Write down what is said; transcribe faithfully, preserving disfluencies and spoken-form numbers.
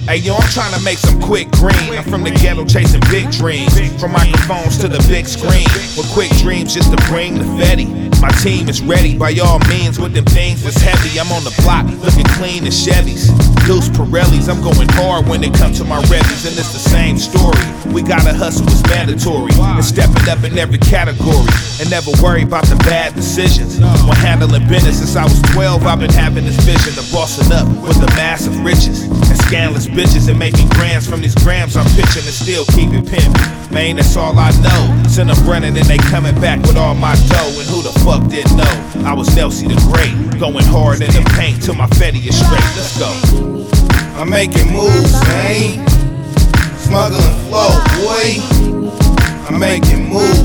Hey yo, I'm trying to make some quick green. I'm from the ghetto chasing big dreams, from microphones to the big screen, with quick dreams just to bring the Fetty. My team is ready by all means with them things that's heavy. I'm on the block looking clean as Chevys, Deuce Pirellis. I'm going hard when it comes to my revenues, and it's the same story. We gotta hustle, it's mandatory, and stepping up in every category, and never worry about the bad decisions. When handling business since I was twelve, I've been having this vision of bossing up with the massive riches and scandalous bitches, and making grams from these grams I'm pitching and still keep it pimpin'. Man, that's all I know. Send them running and they coming back with all my dough. And who the fuck didn't know I was Nelsie the Great, going hard in the paint till my Fetty is straight. Let's go. I'm making moves, man. Smuggling flow, boy. I'm making moves.